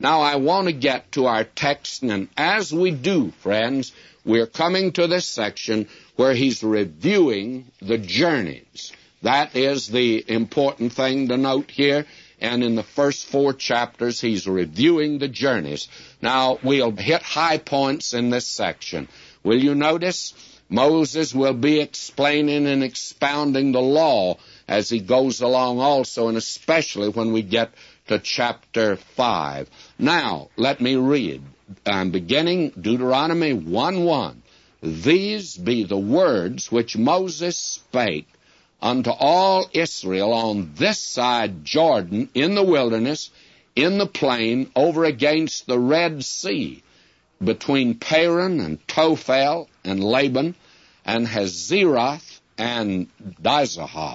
Now I want to get to our text, and as we do, friends, we're coming to this section where he's reviewing the journeys. That is the important thing to note here. And in the first 4 chapters, he's reviewing the journeys. Now, we'll hit high points in this section. Will you notice? Moses will be explaining and expounding the law as he goes along also, and especially when we get to chapter 5. Now, let me read. I'm beginning Deuteronomy 1:1. These be the words which Moses spake unto all Israel on this side Jordan, in the wilderness, in the plain, over against the Red Sea, between Paran and Tophel and Laban and Hazeroth and Dizahab.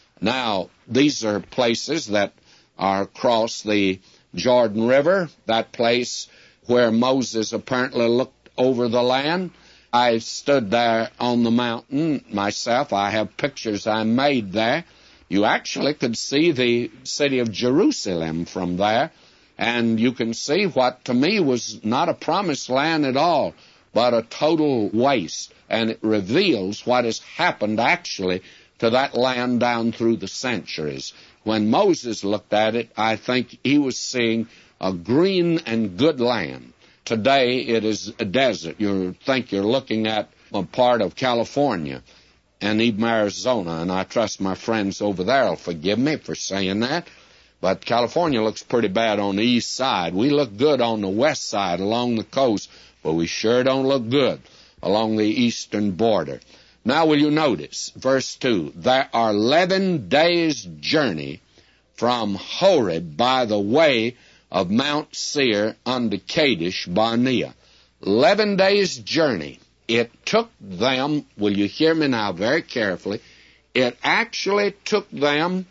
Now, these are places that are across the Jordan River, that place where Moses apparently looked over the land. I stood there on the mountain myself. I have pictures I made there. You actually could see the city of Jerusalem from there, and you can see what to me was not a promised land at all, but a total waste, and it reveals what has happened actually to that land down through the centuries. When Moses looked at it, I think he was seeing a green and good land. Today it is a desert. You think you're looking at a part of California and even Arizona, and I trust my friends over there will forgive me for saying that, but California looks pretty bad on the east side. We look good on the west side along the coast, but we sure don't look good along the eastern border. Now will you notice, verse 2, there are 11 days' journey from Horeb by the way of Mount Seir unto Kadesh Barnea. 11 days' journey. It took them, will you hear me now very carefully, it actually took them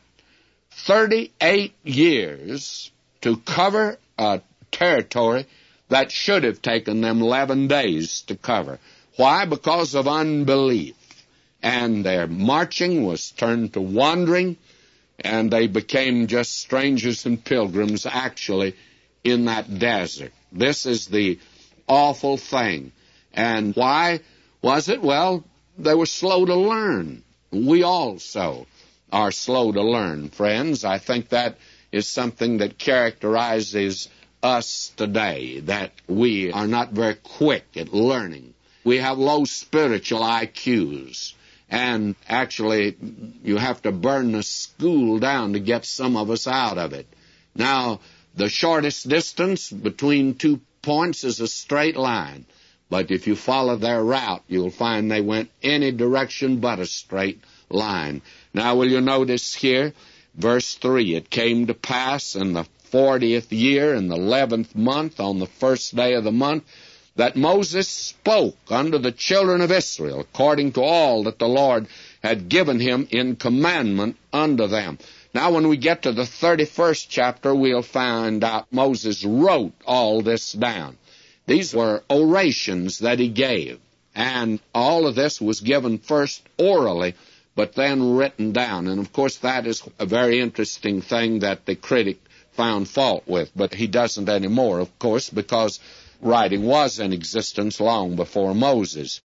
38 years to cover a territory that should have taken them 11 days to cover. Why? Because of unbelief. And their marching was turned to wandering, and they became just strangers and pilgrims actually in that desert. This is the awful thing. And why was it? Well, they were slow to learn. We also are slow to learn, friends. I think that is something that characterizes us today, that we are not very quick at learning. We have low spiritual IQs. And actually, you have to burn the school down to get some of us out of it. Now, the shortest distance between 2 points is a straight line. But if you follow their route, you'll find they went any direction but a straight line. Now, will you notice here, verse 3, it came to pass in the 40th year, in the 11th month, on the first day of the month, that Moses spoke unto the children of Israel, according to all that the Lord had given him in commandment unto them. Now, when we get to the 31st chapter, we'll find out Moses wrote all this down. These were orations that he gave, and all of this was given first orally, but then written down. And, of course, that is a very interesting thing that the critic found fault with, but he doesn't anymore, of course, because writing was in existence long before Moses.